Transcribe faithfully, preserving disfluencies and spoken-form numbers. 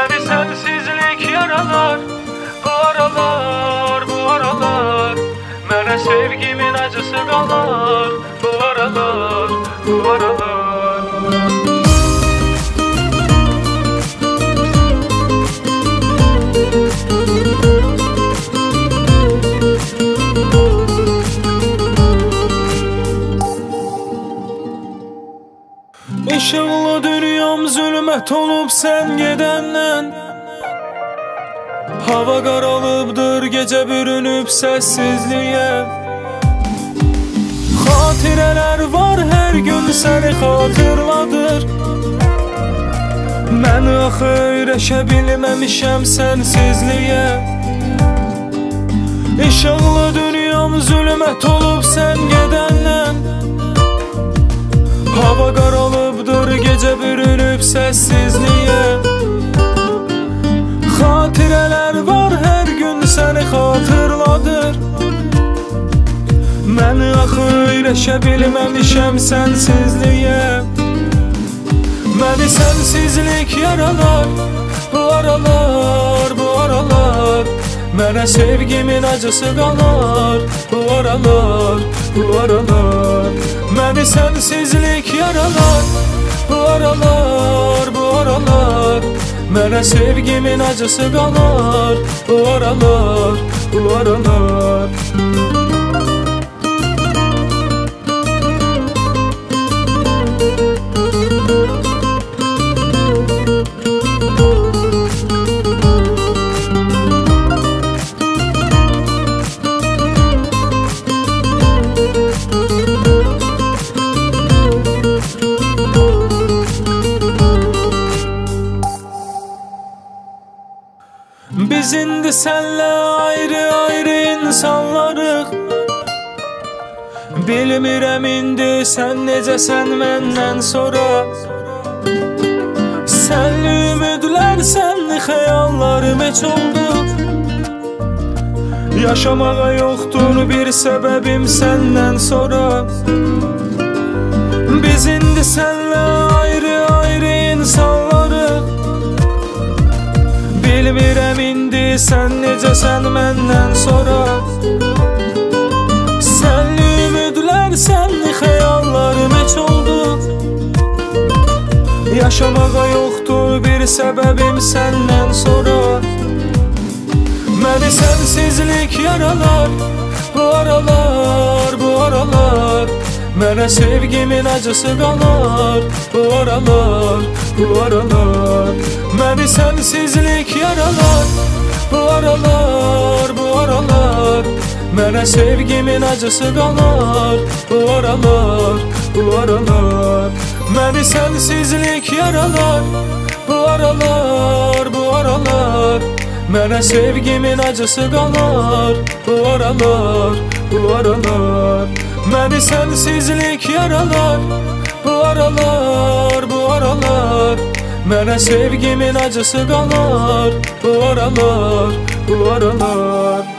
Məni sensizlik yaralar. Bu aralar, bu aralar mənə sevgimin acısı qalar. Bu aralar, bu aralar İşıqlı dünyam zülmət olub sən gedəndən. Hava qaralıbdır, gecə bürünüb səssizliyə. Xatirələr var, hər gün səni xatırladır. Mən axı öyrəşə bilməmişəm sənsizliyə. İşıqlı dünyam zülmət olub sən gedəndən. Hava qaralıbdır, gecə bürünüb səssizliyə. Xatirələr var, hər gün səni xatırladır. Mən axı öyrəşə bilməmişəm sənsizliyə. Məni sənsizlik yaralar. Bu aralar, bu aralar mənə sevgimin acısı qalar. Bu aralar, bu aralar məni sənsizlik yaralar. Bu aralar, bu aralar mənə sevgimin acısı qalar. Bu aralar, bu aralar Biz indi sənlə ayrı-ayrı insanlarıq. Bilmirəm indi sən necəsən məndən sonra. Sənli ümidlər, sənli xəyallarım heç oldu. Yaşamağa yoxdur bir səbəbim səndən sonra. Biz indi sənlə ayrı-ayrı insanlarıq. Bilmirəm indi sən necəsən məndən sonra. Sənli ümidlər, sənli xəyallarım heç oldu. Yaşamağa yoxdur bir səbəbim səndən sonra. Məni sənsizlik yaralar. Bu aralar, bu aralar mənə sevgimin acısı qalar. Bu aralar, bu aralar məni sənsizlik yaralar. Bu aralar, bu aralar mənə sevgimin acısı qalar. Bu aralar, bu aralar məni sənsizlik yaralar. Bu aralar, bu aralar mənə sevgimin acısı qalar. Bu aralar, bu aralar məni sənsizlik yaralar. Bu aralar, bu aralar mənə sevgimin acısı qalar. Bu aralar, bu aralar